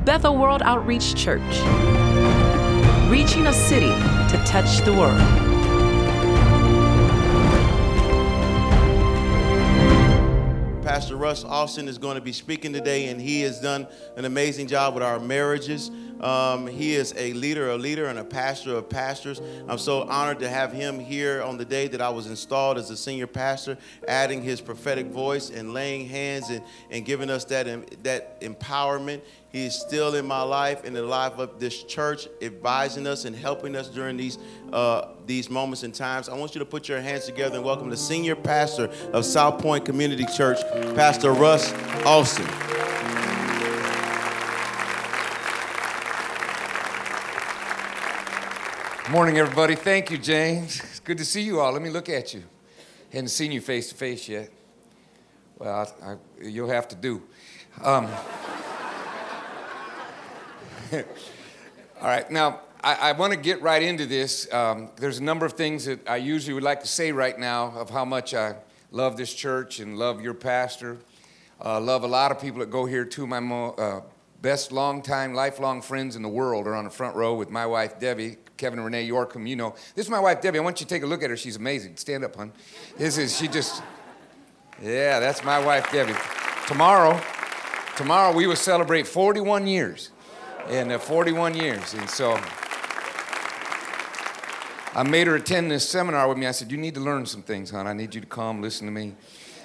Bethel World Outreach Church, reaching a city to touch the world. Pastor Russ Austin is going to be speaking today, and he has done an amazing job with our marriages. He is a leader, and a pastor of pastors. I'm so honored to have him here on the day that I was installed as a senior pastor, adding his prophetic voice and laying hands and giving us that empowerment. He is still in my life and in the life of this church, advising us and helping us during these moments and times. I want you to put your hands together and welcome the senior pastor of South Point Community Church, Pastor Russ Austin. Morning, everybody. Thank you, James. It's good to see you all. Let me look at you. Hadn't seen you face to face yet. Well, you'll have to do. All right, now, I want to get right into this. There's a number of things that I usually would like to say right now of how much I love this church and love your pastor. Love a lot of people that go here too. My best longtime, lifelong friends in the world are on the front row with my wife, Debbie. Kevin and Renee York, whom you know. This is my wife, Debbie. I want you to take a look at her. She's amazing. Stand up, hon. Yeah, that's my wife, Debbie. Tomorrow we will celebrate 41 years. And 41 years. And so I made her attend this seminar with me. I said, you need to learn some things, hon. I need you to come, listen to me.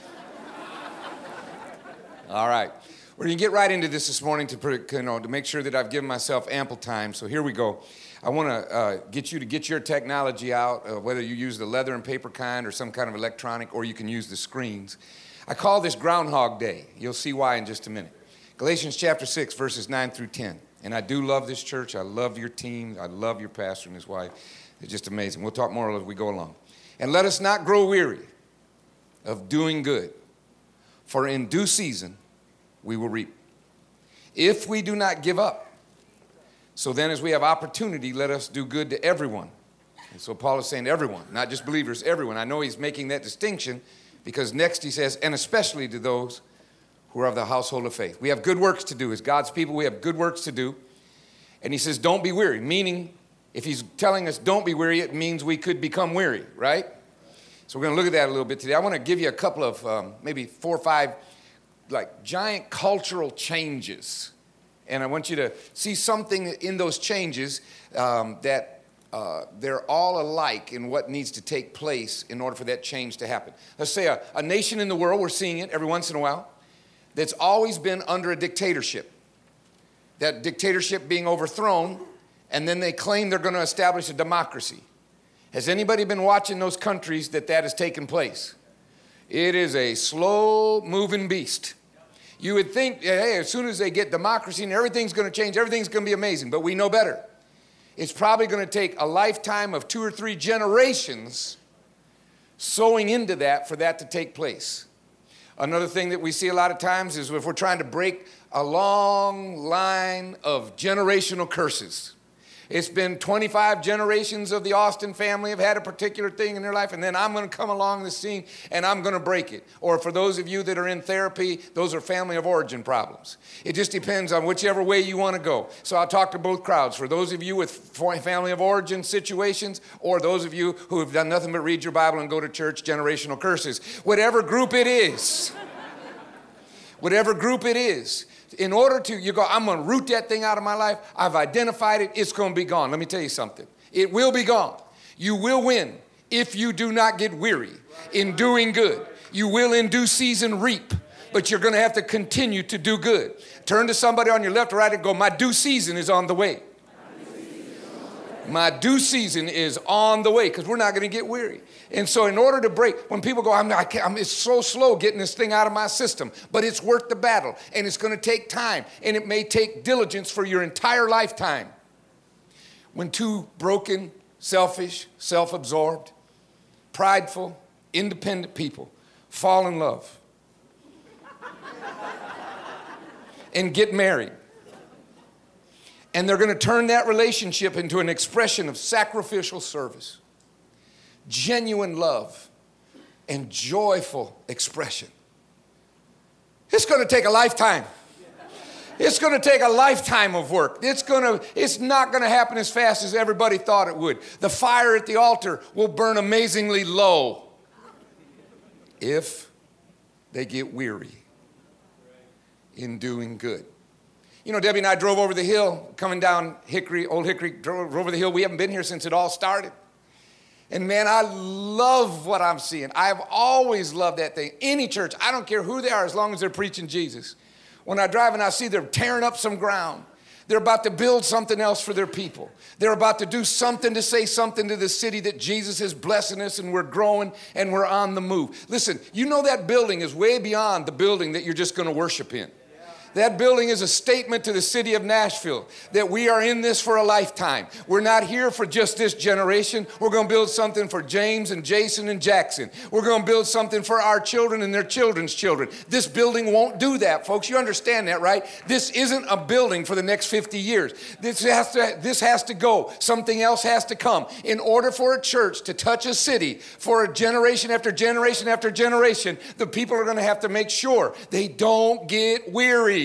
All right. We're going to get right into this morning to make sure that I've given myself ample time. So here we go. I want to get you to get your technology out, whether you use the leather and paper kind or some kind of electronic, or you can use the screens. I call this Groundhog Day. You'll see why in just a minute. Galatians chapter 6, verses 9 through 10. And I do love this church. I love your team. I love your pastor and his wife. They're just amazing. We'll talk more as we go along. And let us not grow weary of doing good, for in due season we will reap, if we do not give up. So then as we have opportunity, let us do good to everyone. And so Paul is saying everyone, not just believers, everyone. I know he's making that distinction because next he says, and especially to those who are of the household of faith. We have good works to do. As God's people, we have good works to do. And he says, don't be weary, meaning if he's telling us don't be weary, it means we could become weary, right? So we're going to look at that a little bit today. I want to give you a couple of maybe 4 or 5 giant cultural changes. And I want you to see something in those changes that they're all alike in what needs to take place in order for that change to happen. Let's say a nation in the world, we're seeing it every once in a while, that's always been under a dictatorship. That dictatorship being overthrown, and then they claim they're going to establish a democracy. Has anybody been watching those countries that has taken place? It is a slow-moving beast. You would think, hey, as soon as they get democracy and everything's going to change, everything's going to be amazing. But we know better. It's probably going to take a lifetime of 2 or 3 generations sowing into that for that to take place. Another thing that we see a lot of times is if we're trying to break a long line of generational curses. It's been 25 generations of the Austin family have had a particular thing in their life, and then I'm going to come along the scene and I'm going to break it. Or for those of you that are in therapy, those are family of origin problems. It just depends on whichever way you want to go. So I'll talk to both crowds. For those of you with family of origin situations, or those of you who have done nothing but read your Bible and go to church, generational curses. Whatever group it is, in order to, you go, I'm going to root that thing out of my life. I've identified it. It's going to be gone. Let me tell you something. It will be gone. You will win if you do not get weary in doing good. You will in due season reap, but you're going to have to continue to do good. Turn to somebody on your left or right and go, my due season is on the way. My due season is on the way, because we're not going to get weary. And so in order to break, when people go, it's so slow getting this thing out of my system, but it's worth the battle, and it's going to take time, and it may take diligence for your entire lifetime. When 2 broken, selfish, self-absorbed, prideful, independent people fall in love and get married, and they're going to turn that relationship into an expression of sacrificial service, genuine love, and joyful expression. It's going to take a lifetime. It's going to take a lifetime of work. It's not going to happen as fast as everybody thought it would. The fire at the altar will burn amazingly low if they get weary in doing good. You know, Debbie and I drove over the hill, coming down Old Hickory, drove over the hill. We haven't been here since it all started. And man, I love what I'm seeing. I've always loved that thing. Any church, I don't care who they are, as long as they're preaching Jesus. When I drive and I see they're tearing up some ground, they're about to build something else for their people. They're about to do something to say something to the city that Jesus is blessing us and we're growing and we're on the move. Listen, you know that building is way beyond the building that you're just going to worship in. That building is a statement to the city of Nashville that we are in this for a lifetime. We're not here for just this generation. We're going to build something for James and Jason and Jackson. We're going to build something for our children and their children's children. This building won't do that, folks. You understand that, right? This isn't a building for the next 50 years. This has to go. Something else has to come. In order for a church to touch a city for a generation after generation after generation, the people are going to have to make sure they don't get weary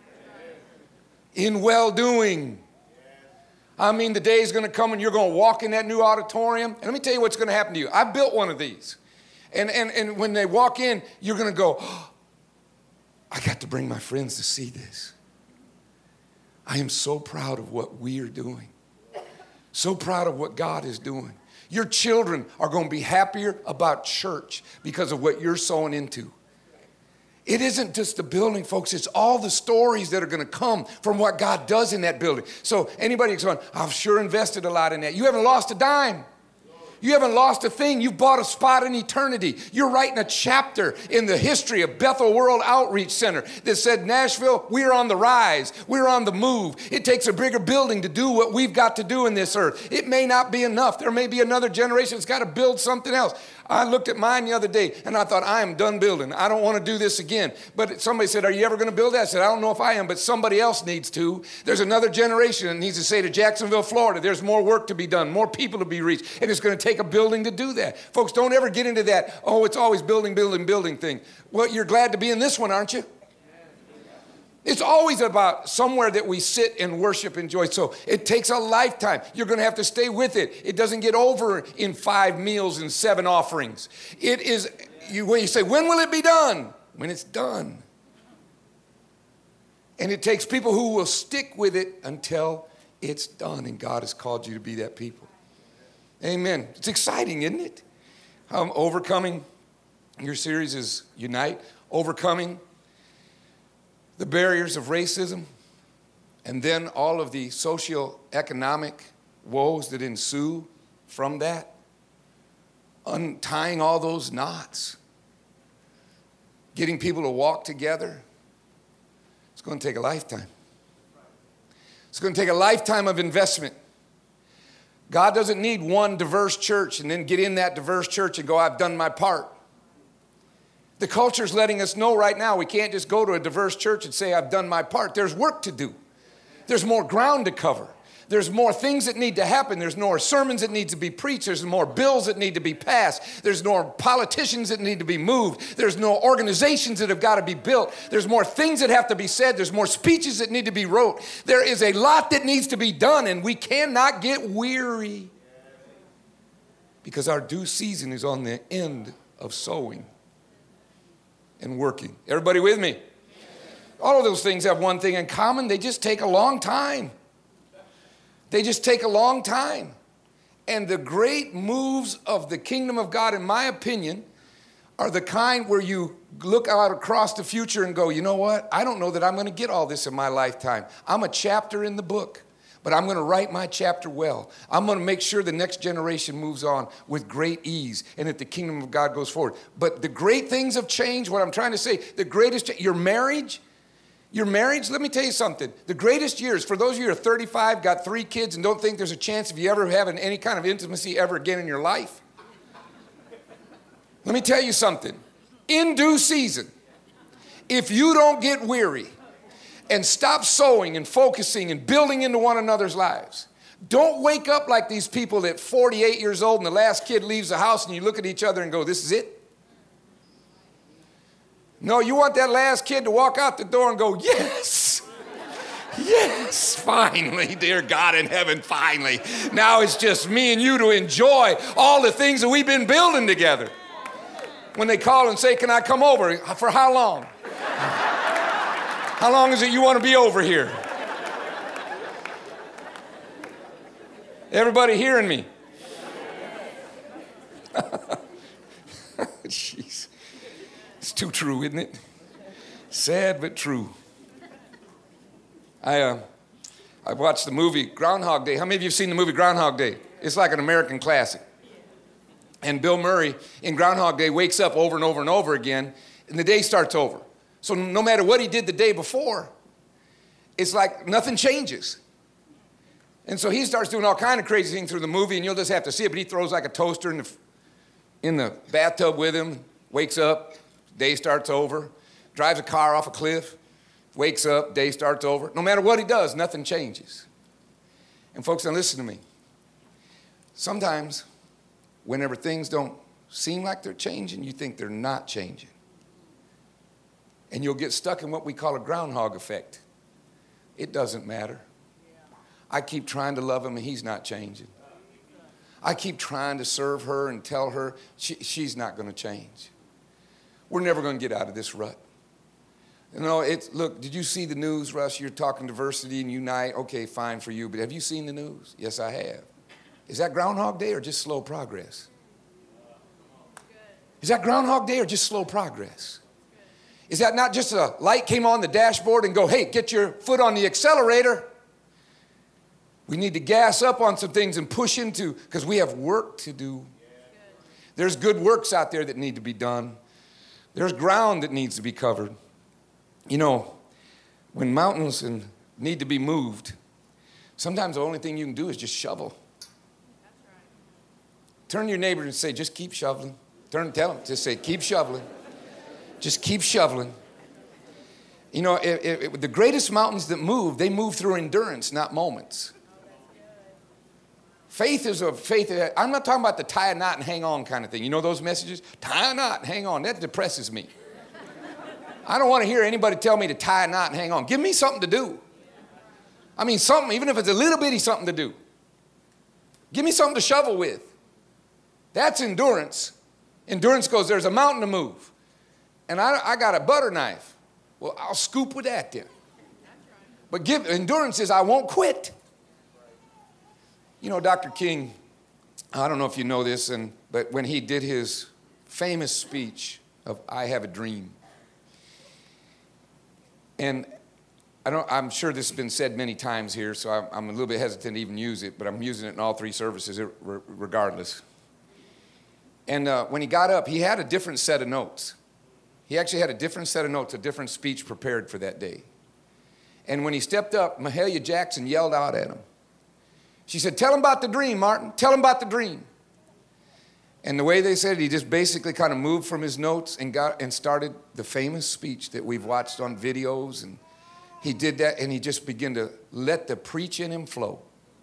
in well-doing. I mean, the day is going to come when you're going to walk in that new auditorium. And let me tell you what's going to happen to you. I built one of these. And when they walk in, you're going to go, oh, I got to bring my friends to see this. I am so proud of what we are doing. So proud of what God is doing. Your children are going to be happier about church because of what you're sowing into. It isn't just the building, folks. It's all the stories that are going to come from what God does in that building. So anybody who's going, I've sure invested a lot in that. You haven't lost a dime. You haven't lost a thing. You've bought a spot in eternity. You're writing a chapter in the history of Bethel World Outreach Center that said, Nashville, we're on the rise. We're on the move. It takes a bigger building to do what we've got to do in this earth. It may not be enough. There may be another generation that's got to build something else. I looked at mine the other day and I thought, I am done building. I don't want to do this again. But somebody said, are you ever going to build that? I said, I don't know if I am, but somebody else needs to. There's another generation that needs to say to Jacksonville, Florida, there's more work to be done, more people to be reached, and it's going to take a building to do that. Folks, don't ever get into that, oh, it's always building thing. Well, you're glad to be in this one, aren't you? It's always about somewhere that we sit and worship and enjoy. So it takes a lifetime. You're going to have to stay with it. It doesn't get over in 5 meals and 7 offerings. It is, when you say, when will it be done? When it's done. And it takes people who will stick with it until it's done. And God has called you to be that people. Amen. It's exciting, isn't it? Overcoming, your series is Unite, overcoming the barriers of racism, and then all of the socioeconomic woes that ensue from that, untying all those knots, getting people to walk together. It's going to take a lifetime. It's going to take a lifetime of investment. God doesn't need one diverse church and then get in that diverse church and go, I've done my part. The culture's letting us know right now we can't just go to a diverse church and say, I've done my part. There's work to do. There's more ground to cover. There's more things that need to happen. There's more sermons that need to be preached. There's more bills that need to be passed. There's more politicians that need to be moved. There's no organizations that have got to be built. There's more things that have to be said. There's more speeches that need to be wrote. There is a lot that needs to be done, and we cannot get weary because our due season is on the end of sowing and working. Everybody with me? All of those things have one thing in common. They just take a long time. They just take a long time. And the great moves of the kingdom of God, in my opinion, are the kind where you look out across the future and go, you know what? I don't know that I'm going to get all this in my lifetime. I'm a chapter in the book, but I'm going to write my chapter well. I'm going to make sure the next generation moves on with great ease and that the kingdom of God goes forward. But the great things have changed. What I'm trying to say, the greatest, your marriage, let me tell you something. The greatest years, for those of you who are 35, got 3 kids, and don't think there's a chance of you ever having any kind of intimacy ever again in your life. Let me tell you something. In due season, if you don't get weary and stop sowing and focusing and building into one another's lives, don't wake up like these people at 48 years old and the last kid leaves the house and you look at each other and go, this is it? No, you want that last kid to walk out the door and go, yes, Yes, finally, dear God in heaven, finally. Now it's just me and you to enjoy all the things that we've been building together. When they call and say, can I come over? For how long? How long is it you want to be over here? Everybody hearing me? Jeez. It's too true, isn't it? Sad but true. I watched the movie Groundhog Day. How many of you have seen the movie Groundhog Day? It's like an American classic. And Bill Murray in Groundhog Day wakes up over and over and over again, and the day starts over. So no matter what he did the day before, it's like nothing changes. And so he starts doing all kind of crazy things through the movie, and you'll just have to see it, but he throws like a toaster in the bathtub with him, wakes up, day starts over, drives a car off a cliff, wakes up, day starts over. No matter what he does, nothing changes. And folks, now listen to me. Sometimes, whenever things don't seem like they're changing, you think they're not changing. And you'll get stuck in what we call a groundhog effect. It doesn't matter. I keep trying to love him and he's not changing. I keep trying to serve her and tell her she's not going to change. We're never going to get out of this rut. You know, look, did you see the news, Russ? You're talking diversity and unite. Okay, fine for you. But have you seen the news? Yes, I have. Is that Groundhog Day or just slow progress? Is that Groundhog Day or just slow progress? Is that not just a light came on the dashboard and go, hey, get your foot on the accelerator? We need to gas up on some things and push into, because we have work to do. There's good works out there that need to be done. There's ground that needs to be covered. You know, when mountains need to be moved, sometimes the only thing you can do is just shovel. Turn to your neighbor and say, just keep shoveling. Tell them, just say, keep shoveling. Just keep shoveling. You know, the greatest mountains that move, they move through endurance, not moments. Faith is a faith. I'm not talking about the tie a knot and hang on kind of thing. You know those messages? Tie a knot and hang on. That depresses me. I don't want to hear anybody tell me to tie a knot and hang on. Give me something to do. I mean, something, even if it's a little bitty something to do. Give me something to shovel with. That's endurance. Endurance goes, there's a mountain to move. And I got a butter knife. Well, I'll scoop with that then. But endurance is I won't quit. You know, Dr. King, I don't know if you know this, but when he did his famous speech of I Have a Dream, and I'm sure this has been said many times here, so I'm a little bit hesitant to even use it, but I'm using it in all three services regardless. And when he got up, he had a different set of notes. He actually had a different set of notes, a different speech prepared for that day. And when he stepped up, Mahalia Jackson yelled out at him. She said, tell him about the dream, Martin. Tell him about the dream. And the way they said it, he just basically kind of moved from his notes and started the famous speech that we've watched on videos. And he did that, and he just began to let the preach in him flow.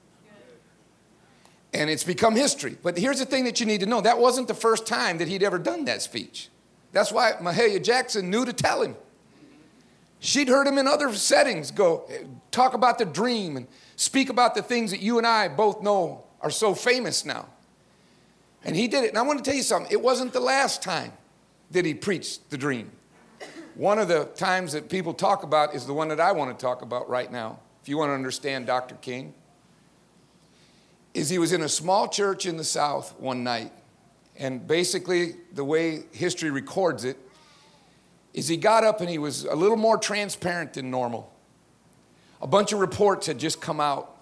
And it's become history. But here's the thing that you need to know. That wasn't the first time that he'd ever done that speech. That's why Mahalia Jackson knew to tell him. She'd heard him in other settings go talk about the dream and speak about the things that you and I both know are so famous now. And he did it. And I want to tell you something. It wasn't the last time that he preached the dream. One of the times that people talk about is the one that I want to talk about right now. If you want to understand Dr. King, is he was in a small church in the South one night. And basically the way history records it is he got up and he was a little more transparent than normal. A bunch of reports had just come out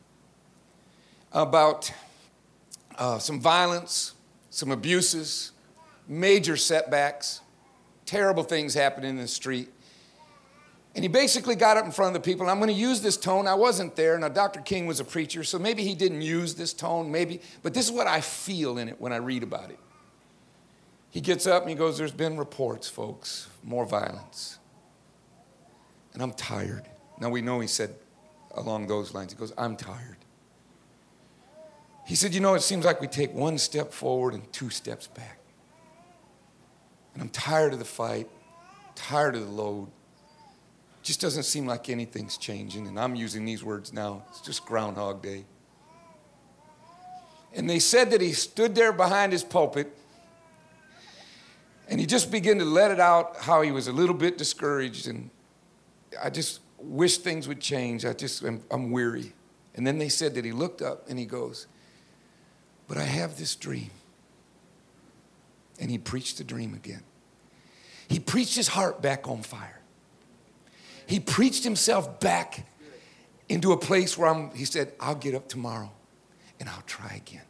about some violence, some abuses, major setbacks, terrible things happening in the street. And he basically got up in front of the people, and I'm going to use this tone. I wasn't there. Now, Dr. King was a preacher, so maybe he didn't use this tone, maybe. But this is what I feel in it when I read about it. He gets up and he goes, there's been reports, folks, more violence. And I'm tired. Now, we know he said along those lines. He goes, I'm tired. He said, you know, it seems like we take one step forward and two steps back. And I'm tired of the fight, tired of the load. just doesn't seem like anything's changing. And I'm using these words now. It's just Groundhog Day. And they said that he stood there behind his pulpit and he just began to let it out how he was a little bit discouraged and I just wish things would change. I'm weary. And then they said that he looked up and he goes, but I have this dream. And he preached the dream again. He preached his heart back on fire. He preached himself back into a place where he said, I'll get up tomorrow and I'll try again.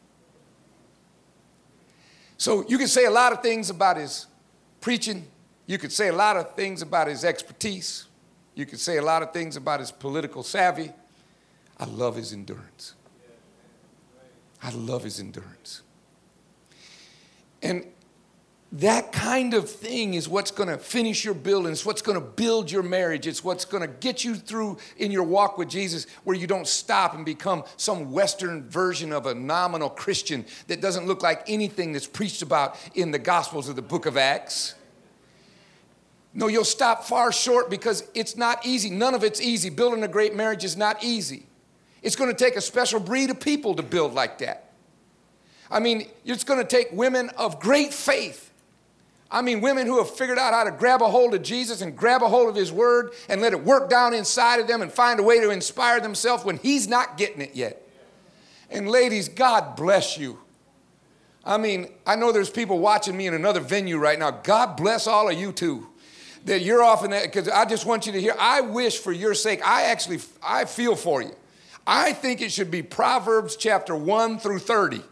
So you can say a lot of things about his preaching. You could say a lot of things about his expertise. You could say a lot of things about his political savvy. I love his endurance. I love his endurance. And that kind of thing is what's going to finish your building. It's what's going to build your marriage. It's what's going to get you through in your walk with Jesus where you don't stop and become some Western version of a nominal Christian that doesn't look like anything that's preached about in the Gospels of the book of Acts. No, you'll stop far short because it's not easy. None of it's easy. Building a great marriage is not easy. It's going to take a special breed of people to build like that. I mean, it's going to take women of great faith. I mean, women who have figured out how to grab a hold of Jesus and grab a hold of his word and let it work down inside of them and find a way to inspire themselves when he's not getting it yet. And ladies, God bless you. I mean, I know there's people watching me in another venue right now. God bless all of you too. That you're off in that, because I just want you to hear, I wish for your sake, I feel for you. I think it should be Proverbs chapter 1 through 30.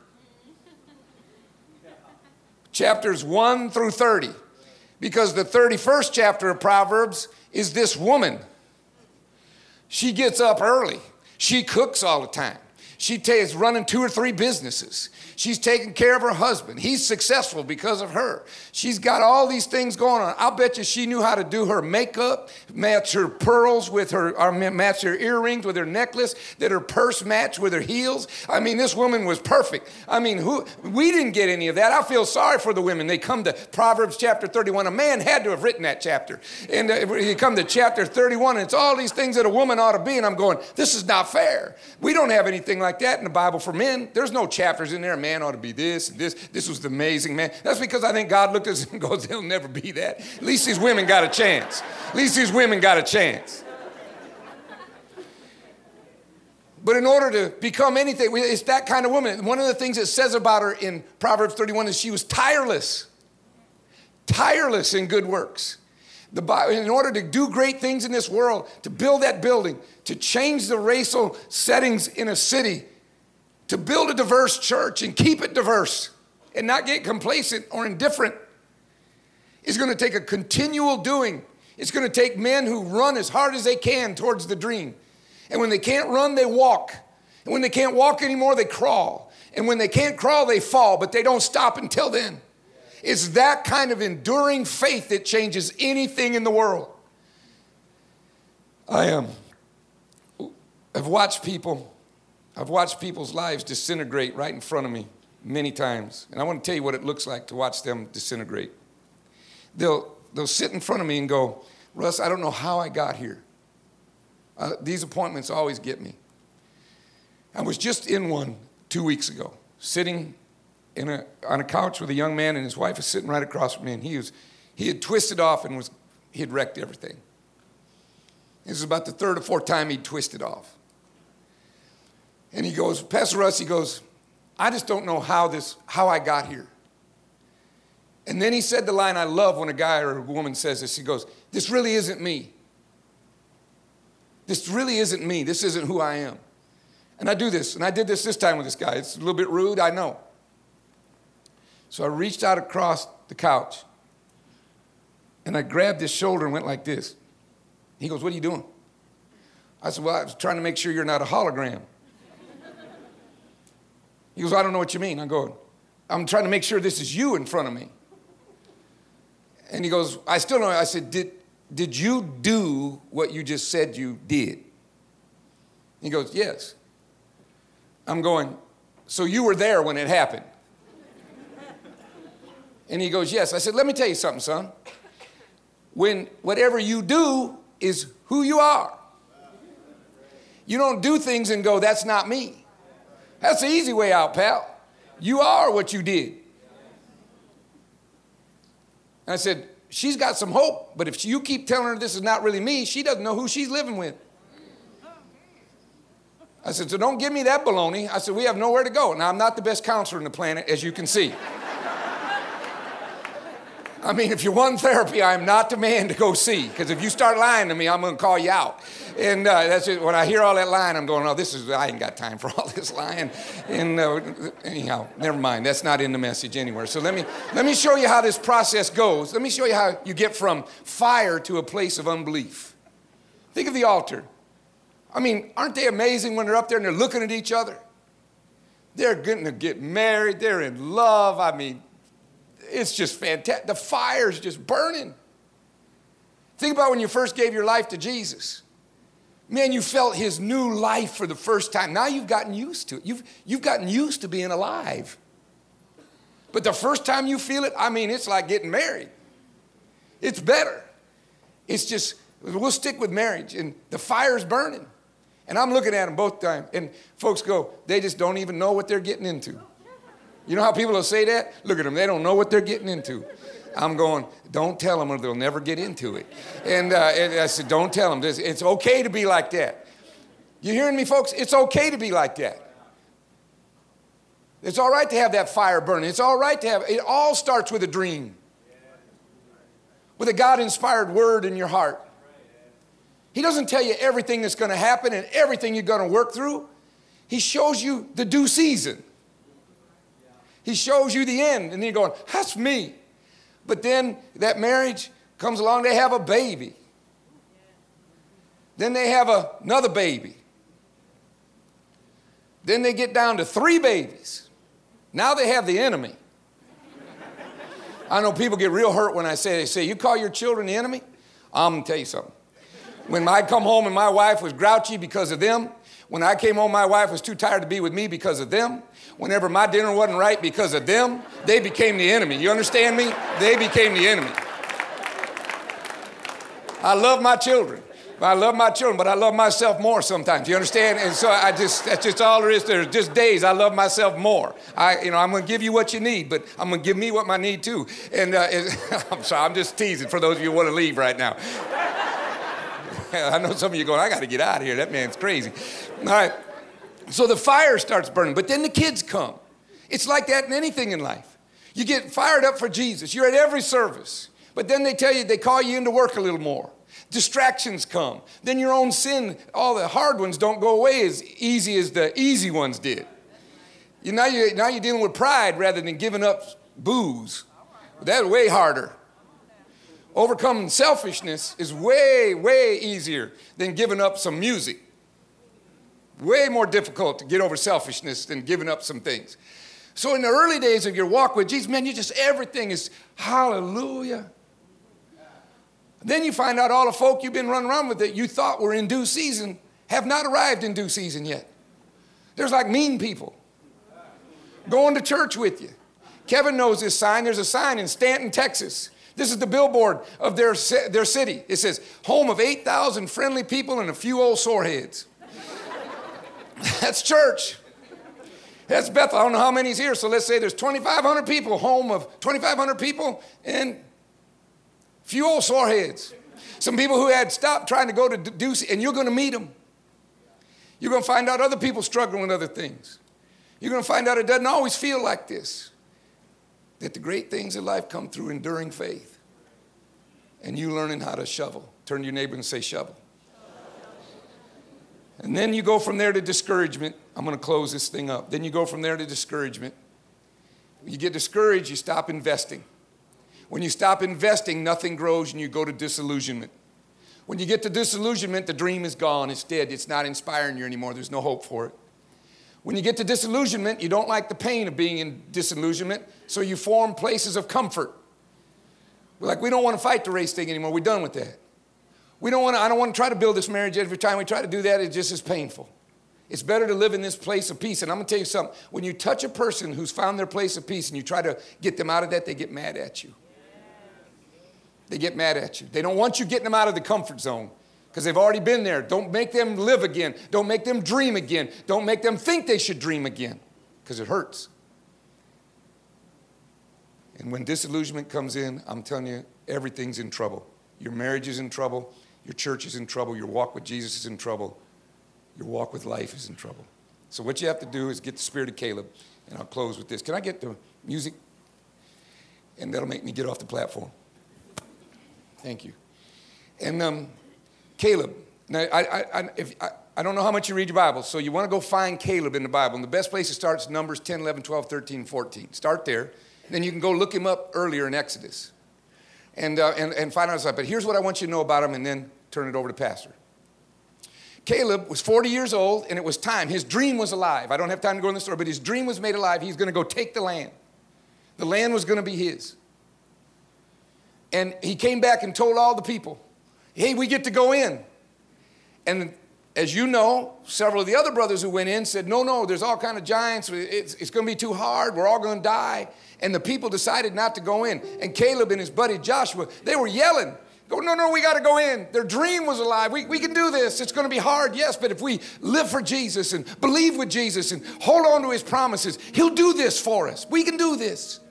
Chapters 1 through 30. Because the 31st chapter of Proverbs is this woman. She gets up early. She cooks all the time. She is running 2 or 3 businesses. She's taking care of her husband. He's successful because of her. She's got all these things going on. I'll bet you she knew how to do her makeup, match her pearls with her, or match her earrings with her necklace, that her purse matched with her heels. I mean, this woman was perfect. I mean, we didn't get any of that. I feel sorry for the women. They come to Proverbs chapter 31. A man had to have written that chapter. And you come to chapter 31, and it's all these things that a woman ought to be. And I'm going, this is not fair. We don't have anything like that in the Bible for men. There's no chapters in there. A man ought to be this and this. This was the amazing man. That's because I think God looked at us and goes, they'll never be that. At least these women got a chance. At least these women got a chance. But in order to become anything, it's that kind of woman. One of the things it says about her in Proverbs 31 is she was tireless. Tireless in good works. In order to do great things in this world, to build that building, to change the racial settings in a city, to build a diverse church and keep it diverse and not get complacent or indifferent, is going to take a continual doing. It's going to take men who run as hard as they can towards the dream. And when they can't run, they walk. And when they can't walk anymore, they crawl. And when they can't crawl, they fall, but they don't stop until then. It's that kind of enduring faith that changes anything in the world. I've watched people's lives disintegrate right in front of me many times. And I want to tell you what it looks like to watch them disintegrate. They'll sit in front of me and go, Russ, I don't know how I got here. These appointments always get me. I was just in one 2 weeks ago, sitting on a couch with a young man, and his wife was sitting right across from me, and he had twisted off and he had wrecked everything. This was about the 3rd or 4th time he'd twisted off. And he goes, Pastor Russ, he goes, I just don't know how I got here. And then he said the line I love when a guy or a woman says this. He goes, this really isn't me. This really isn't me. This isn't who I am. And I do this, and I did this time with this guy. It's a little bit rude, I know. So I reached out across the couch, and I grabbed his shoulder and went like this. He goes, what are you doing? I said, well, I was trying to make sure you're not a hologram. He goes, I don't know what you mean. I'm going, I'm trying to make sure this is you in front of me. And he goes, I still don't know. I said, did you do what you just said you did? He goes, yes. I'm going, so you were there when it happened? And he goes, yes. I said, let me tell you something, son. When whatever you do is who you are. You don't do things and go, that's not me. That's the easy way out, pal. You are what you did. And I said, she's got some hope, but if you keep telling her this is not really me, she doesn't know who she's living with. I said, so don't give me that baloney. I said, we have nowhere to go. Now, I'm not the best counselor on the planet, as you can see. I mean, if you want therapy, I'm not the man to go see, because if you start lying to me, I'm going to call you out. And that's it. When I hear all that lying, I'm going, oh, I ain't got time for all this lying. And anyhow, never mind. That's not in the message anywhere. So let me show you how this process goes. Let me show you how you get from fire to a place of unbelief. Think of the altar. I mean, aren't they amazing when they're up there and they're looking at each other? They're going to get married. They're in love. I mean, it's just fantastic. The fire's just burning. Think about when you first gave your life to Jesus. Man, you felt his new life for the first time. Now you've gotten used to it. You've gotten used to being alive. But the first time you feel it, I mean, it's like getting married. It's better. It's just, we'll stick with marriage. And the fire's burning. And I'm looking at them both times. And folks go, they just don't even know what they're getting into. You know how people will say that? Look at them. They don't know what they're getting into. I'm going, don't tell them or they'll never get into it. And I said, don't tell them. It's okay to be like that. You hearing me, folks? It's okay to be like that. It's all right to have that fire burning. It's all right to have, it all starts with a dream. With a God-inspired word in your heart. He doesn't tell you everything that's going to happen and everything you're going to work through. He shows you the due season. He shows you the end, and then you're going, that's me. But then that marriage comes along, they have a baby. Then they have another baby. Then they get down to 3 babies. Now they have the enemy. I know people get real hurt when they say, you call your children the enemy? I'm going to tell you something. When I come home and my wife was grouchy because of them, when I came home, my wife was too tired to be with me because of them. Whenever my dinner wasn't right because of them, they became the enemy. You understand me? They became the enemy. I love my children. But I love myself more sometimes. You understand? And so that's just all there is. There's just days I love myself more. I'm going to give you what you need, but I'm going to give me what I need too. And I'm sorry, I'm just teasing for those of you who want to leave right now. I know some of you going, I got to get out of here. That man's crazy. All right. So the fire starts burning, but then the kids come. It's like that in anything in life. You get fired up for Jesus. You're at every service, but then they call you into work a little more. Distractions come. Then your own sin, all the hard ones don't go away as easy as the easy ones did. Now you're dealing with pride rather than giving up booze. That's way harder. Overcoming selfishness is way, way easier than giving up some music. Way more difficult to get over selfishness than giving up some things. So in the early days of your walk with Jesus, man, everything is hallelujah. Then you find out all the folk you've been running around with that you thought were in due season have not arrived in due season yet. There's like mean people going to church with you. Kevin knows this sign. There's a sign in Stanton, Texas. This is the billboard of their city. It says, home of 8,000 friendly people and a few old soreheads. That's church. That's Bethel. I don't know how many's here, so let's say there's 2,500 people, home of 2,500 people, and a few old soreheads. Some people who had stopped trying to go to Deuce, and you're going to meet them. You're going to find out other people struggling with other things. You're going to find out it doesn't always feel like this. That the great things in life come through enduring faith. And you learning how to shovel. Turn to your neighbor and say shovel. And then you go from there to discouragement. I'm going to close this thing up. Then you go from there to discouragement. When you get discouraged, you stop investing. When you stop investing, nothing grows and you go to disillusionment. When you get to disillusionment, the dream is gone. It's dead. It's not inspiring you anymore. There's no hope for it. When you get to disillusionment, you don't like the pain of being in disillusionment, so you form places of comfort. We don't want to fight the race thing anymore. We're done with that. I don't want to try to build this marriage. Every time we try to do that, it's just as painful. It's better to live in this place of peace. And I'm going to tell you something. When you touch a person who's found their place of peace and you try to get them out of that, they get mad at you. They get mad at you. They don't want you getting them out of the comfort zone. because they've already been there. Don't make them live again. Don't make them dream again. Don't make them think they should dream again, because it hurts. And when disillusionment comes in, I'm telling you, everything's in trouble. Your marriage is in trouble. Your church is in trouble. Your walk with Jesus is in trouble. Your walk with life is in trouble. So what you have to do is get the spirit of Caleb. And I'll close with this. Can I get the music? And that'll make me get off the platform. Thank you. And Caleb. Now, I don't know how much you read your Bible, so you want to go find Caleb in the Bible. And the best place to start is Numbers 10, 11, 12, 13, 14. Start there. Then you can go look him up earlier in Exodus. And find out stuff. But here's what I want you to know about him, and then turn it over to Pastor. Caleb was 40 years old, and it was time. His dream was alive. I don't have time to go in the story, but his dream was made alive. He's going to go take the land. The land was going to be his. And he came back and told all the people, hey, we get to go in. And as you know, several of the other brothers who went in said, no, there's all kind of giants. It's going to be too hard. We're all going to die. And the people decided not to go in. And Caleb and his buddy Joshua, they were yelling. Go, no, we got to go in. Their dream was alive. We can do this. It's going to be hard, yes, but if we live for Jesus and believe with Jesus and hold on to his promises, he'll do this for us. We can do this.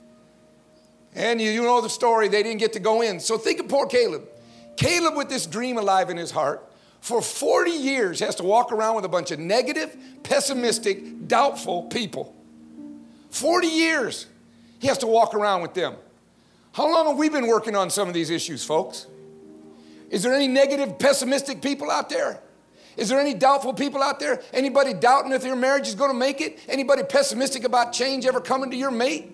And you know the story. They didn't get to go in. So think of poor Caleb. Caleb with this dream alive in his heart for 40 years has to walk around with a bunch of negative, pessimistic, doubtful people. 40 years he has to walk around with them. How long have we been working on some of these issues, folks? Is there any negative, pessimistic people out there? Is there any doubtful people out there? Anybody doubting if your marriage is going to make it? Anybody pessimistic about change ever coming to your mate?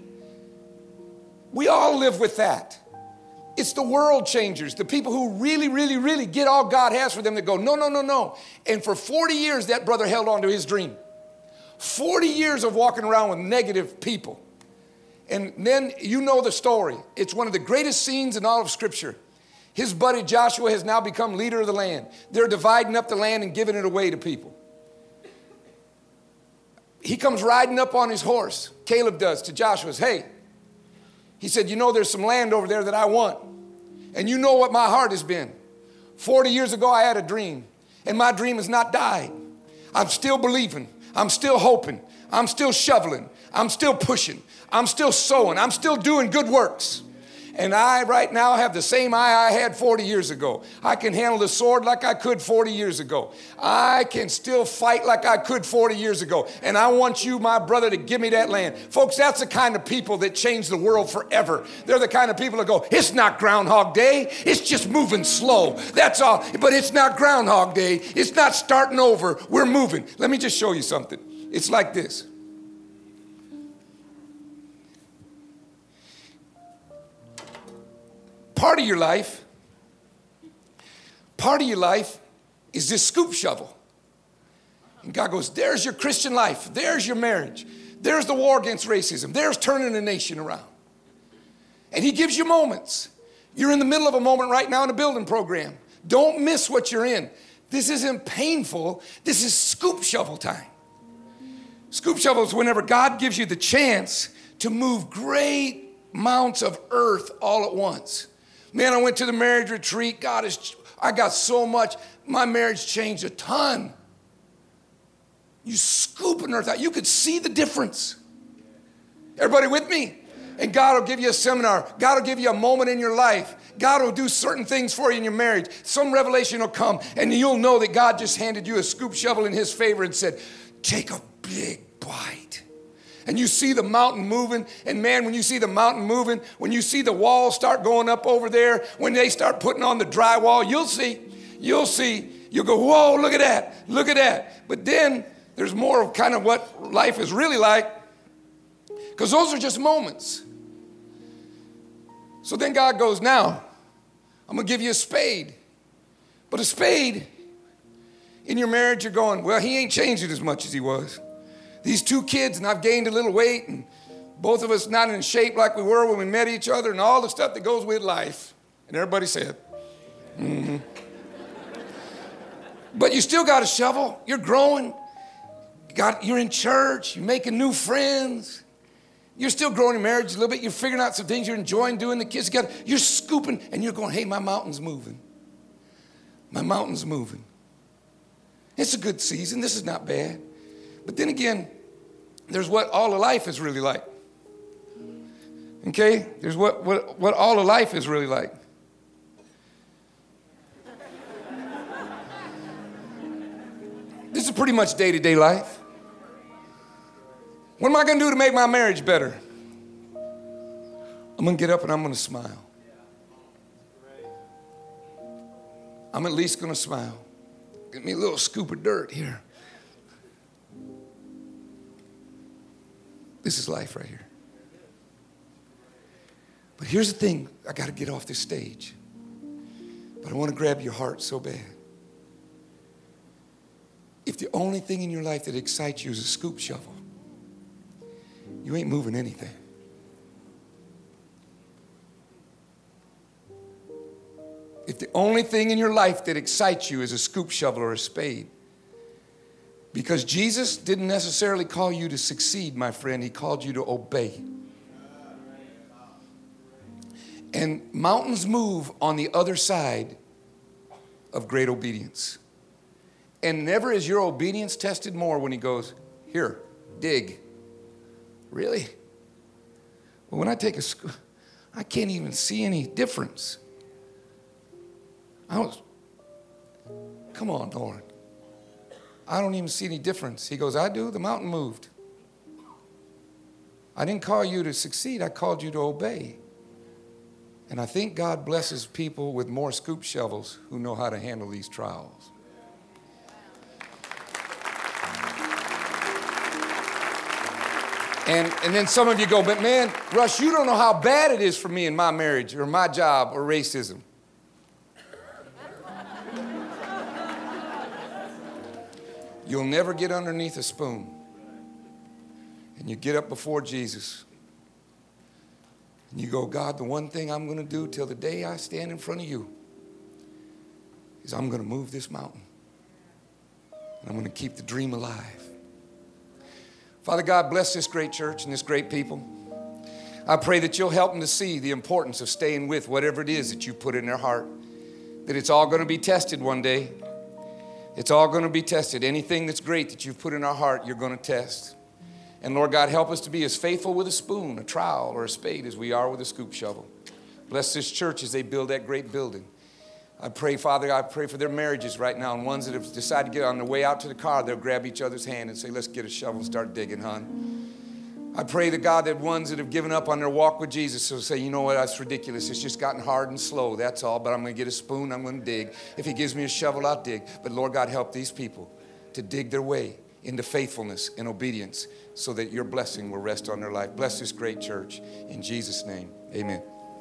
We all live with that. It's the world changers, the people who really, really, really get all God has for them that go, no. And for 40 years, that brother held on to his dream. 40 years of walking around with negative people. And then you know the story. It's one of the greatest scenes in all of Scripture. His buddy Joshua has now become leader of the land. They're dividing up the land and giving it away to people. He comes riding up on his horse, Caleb does, to Joshua's. Hey, he said, you know there's some land over there that I want. And you know what my heart has been. 40 years ago I had a dream. And my dream has not died. I'm still believing. I'm still hoping. I'm still shoveling. I'm still pushing. I'm still sowing. I'm still doing good works. And I right now have the same eye I had 40 years ago. I can handle the sword like I could 40 years ago. I can still fight like I could 40 years ago. And I want you, my brother, to give me that land. Folks, that's the kind of people that change the world forever. They're the kind of people that go, it's not Groundhog Day. It's just moving slow. That's all. But it's not Groundhog Day. It's not starting over. We're moving. Let me just show you something. It's like this. Part of your life is this scoop shovel. And God goes, there's your Christian life. There's your marriage. There's the war against racism. There's turning the nation around. And he gives you moments. You're in the middle of a moment right now in a building program. Don't miss what you're in. This isn't painful. This is scoop shovel time. Scoop shovel is whenever God gives you the chance to move great mounts of earth all at once. Man, I went to the marriage retreat. I got so much. My marriage changed a ton. You scooping earth out. You could see the difference. Everybody with me? And God will give you a seminar. God will give you a moment in your life. God will do certain things for you in your marriage. Some revelation will come, and you'll know that God just handed you a scoop shovel in his favor and said, take a big bite. And you see the mountain moving, and man, when you see the mountain moving, when you see the walls start going up over there, when they start putting on the drywall, you'll see, you'll go, whoa, look at that. But then there's more of kind of what life is really like, because those are just moments. So then God goes, now, I'm going to give you a spade. But a spade, in your marriage, you're going, well, he ain't changed it as much as he was. These 2 kids, and I've gained a little weight, and both of us not in shape like we were when we met each other, and all the stuff that goes with life. And everybody said, mm-hmm. But you still got a shovel. You're growing. You're in church. You're making new friends. You're still growing in marriage a little bit. You're figuring out some things you're enjoying doing. The kids together. You're scooping, and you're going, hey, my mountain's moving. My mountain's moving. It's a good season. This is not bad. But then again, there's what all of life is really like. Okay? There's what all of life is really like. This is pretty much day-to-day life. What am I going to do to make my marriage better? I'm going to get up and I'm going to smile. I'm at least going to smile. Get me a little scoop of dirt here. This is life right here. But here's the thing. I got to get off this stage. But I want to grab your heart so bad. If the only thing in your life that excites you is a scoop shovel, you ain't moving anything. If the only thing in your life that excites you is a scoop shovel or a spade, because Jesus didn't necessarily call you to succeed, my friend. He called you to obey. And mountains move on the other side of great obedience. And never is your obedience tested more when he goes, here, dig. Really? Well, when I take a scoop, I can't even see any difference. Come on, Lord. I don't even see any difference. He goes, I do. The mountain moved. I didn't call you to succeed. I called you to obey. And I think God blesses people with more scoop shovels who know how to handle these trials. And then some of you go, but man, Russ, you don't know how bad it is for me in my marriage or my job or racism. You'll never get underneath a spoon. And you get up before Jesus. And you go, God, the one thing I'm going to do till the day I stand in front of you is I'm going to move this mountain. And I'm going to keep the dream alive. Father God, bless this great church and this great people. I pray that you'll help them to see the importance of staying with whatever it is that you put in their heart. That it's all going to be tested one day. It's all going to be tested. Anything that's great that you've put in our heart, you're going to test. And Lord God, help us to be as faithful with a spoon, a trowel, or a spade as we are with a scoop shovel. Bless this church as they build that great building. I pray, Father, I pray for their marriages right now, and ones that have decided to get on their way out to the car, they'll grab each other's hand and say, let's get a shovel and start digging, hon. I pray to God that ones that have given up on their walk with Jesus will say, you know what, that's ridiculous. It's just gotten hard and slow, that's all. But I'm going to get a spoon, I'm going to dig. If he gives me a shovel, I'll dig. But Lord God, help these people to dig their way into faithfulness and obedience so that your blessing will rest on their life. Bless this great church. In Jesus' name, amen.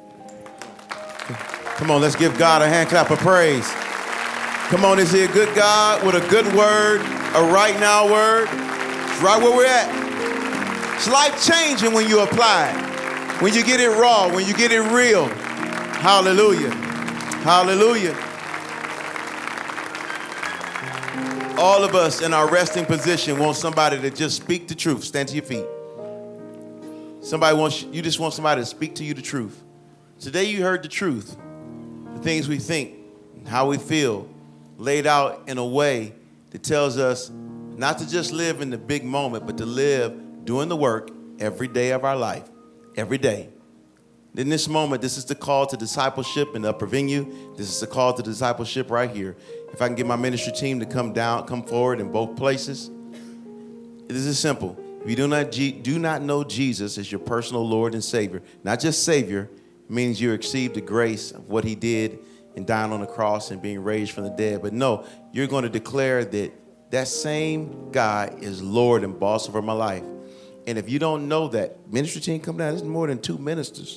Come on, let's give God a hand clap of praise. Come on, is he a good God with a good word, a right now word? It's right where we're at. It's life-changing when you apply it, when you get it raw, when you get it real. Hallelujah. Hallelujah. All of us in our resting position want somebody to just speak the truth. Stand to your feet. You just want somebody to speak to you the truth. Today you heard the truth. The things we think, how we feel, laid out in a way that tells us not to just live in the big moment, but to live doing the work every day of our life, every day. In this moment, this is the call to discipleship in the upper venue. This is the call to discipleship right here. If I can get my ministry team to come forward in both places. This is simple. If you do not know Jesus as your personal Lord and Savior, not just Savior, it means you received the grace of what he did in dying on the cross and being raised from the dead. But no, you're going to declare that same God is Lord and boss over my life. And if you don't know that, ministry team, come down. There's more than 2 ministers.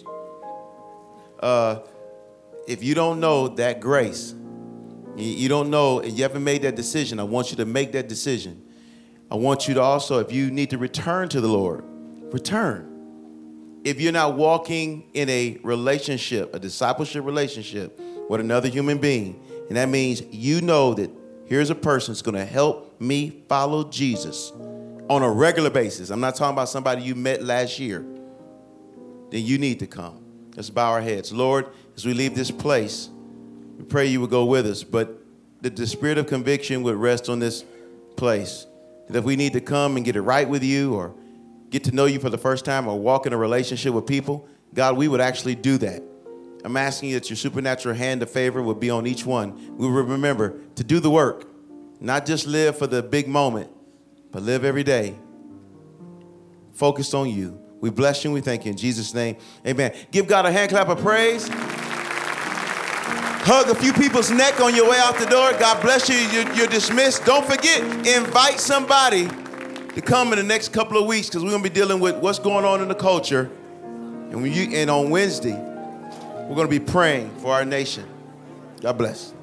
If you don't know that grace, you don't know, and you haven't made that decision, I want you to make that decision. I want you to also, if you need to return to the Lord, return. If you're not walking in a relationship, a discipleship relationship with another human being, and that means you know that here's a person that's going to help me follow Jesus on a regular basis. I'm not talking about somebody you met last year. Then you need to come. Let's bow our heads. Lord, as we leave this place, we pray you will go with us. But that the spirit of conviction would rest on this place. That if we need to come and get it right with you or get to know you for the first time or walk in a relationship with people, God, we would actually do that. I'm asking you that your supernatural hand of favor would be on each one. We would remember to do the work, not just live for the big moment, but live every day focused on you. We bless you and we thank you in Jesus' name. Amen. Give God a hand clap of praise. Hug a few people's neck on your way out the door. God bless you. You're dismissed. Don't forget, invite somebody to come in the next couple of weeks because we're going to be dealing with what's going on in the culture. And on Wednesday, we're going to be praying for our nation. God bless.